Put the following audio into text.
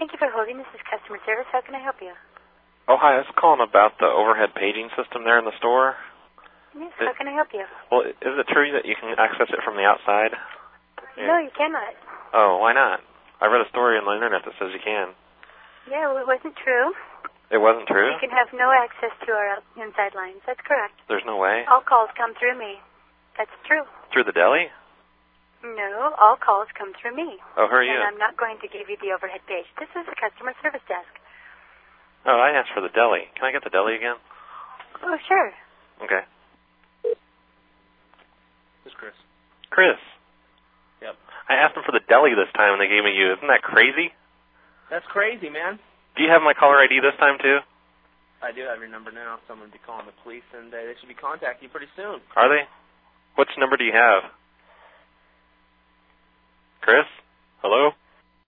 Thank you for holding. This is customer service. How can I help you? Oh, hi. I was calling about the overhead paging system there in the store. Yes, how can I help you? Well, is it true that you can access it from the outside? No, you cannot. Oh, why not? I read a story on the internet that says you can. Yeah, well, it wasn't true. It wasn't true? You can have no access to our inside lines. That's correct. There's no way? All calls come through me. That's true. Through the deli? No, all calls come through me. Oh, who are you? And I'm not going to give you the overhead page. This is the customer service desk. Oh, I asked for the deli. Can I get the deli again? Oh, sure. Okay. This is Chris. Chris. Yep. I asked them for the deli this time, and they gave me you. Isn't that crazy? That's crazy, man. Do you have my caller ID this time, too? I do have your number now, so I'm going to be calling the police, and they should be contacting you pretty soon. Are they? Which number do you have? Chris? Hello?